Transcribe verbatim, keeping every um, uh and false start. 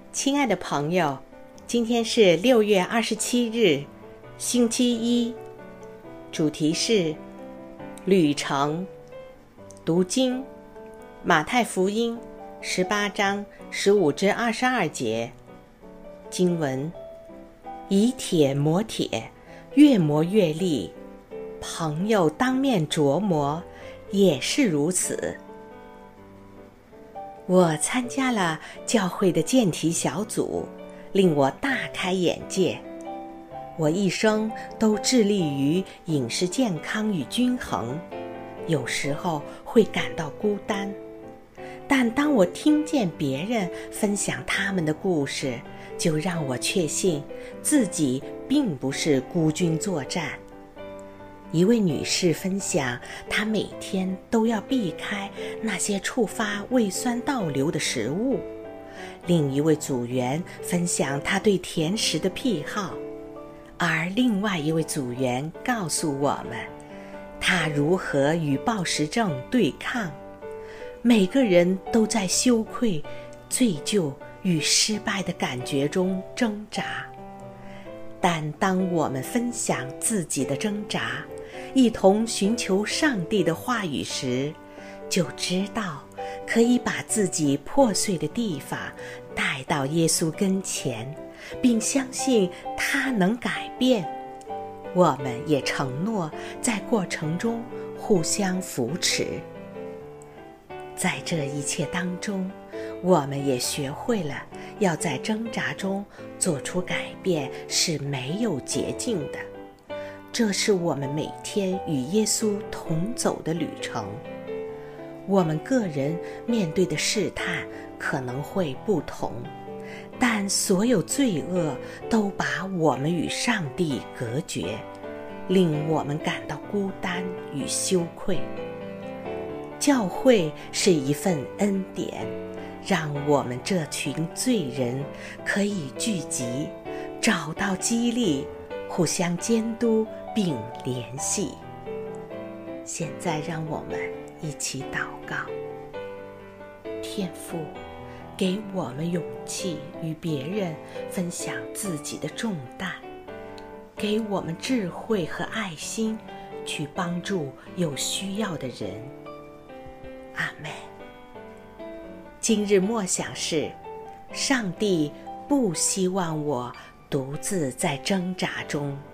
亲爱的朋友，今天是六月二十七日，星期一，主题是旅程。读经，马太福音十八章十五至二十二节。经文：以铁磨铁，越磨越利。朋友当面琢磨，也是如此。我参加了教会的健体小组，令我大开眼界。我一生都致力于饮食健康与均衡，有时候会感到孤单。但当我听见别人分享他们的故事，就让我确信自己并不是孤军作战。一位女士分享，她每天都要避开那些触发胃酸倒流的食物。另一位组员分享她对甜食的癖好，而另外一位组员告诉我们，她如何与暴食症对抗。每个人都在羞愧、罪疚与失败的感觉中挣扎。但当我们分享自己的挣扎，一同寻求上帝的话语时，就知道可以把自己破碎的地方带到耶稣跟前，并相信他能改变。我们也承诺在过程中互相扶持。在这一切当中，我们也学会了要在挣扎中做出改变是没有捷径的。这是我们每天与耶稣同走的旅程。我们个人面对的试探可能会不同，但所有罪恶都把我们与上帝隔绝，令我们感到孤单与羞愧。教会是一份恩典，让我们这群罪人可以聚集，找到激励，互相监督并联系。现在让我们一起祷告。天父，给我们勇气与别人分享自己的重担，给我们智慧和爱心去帮助有需要的人。阿们。今日默想是，上帝不希望我独自在挣扎中。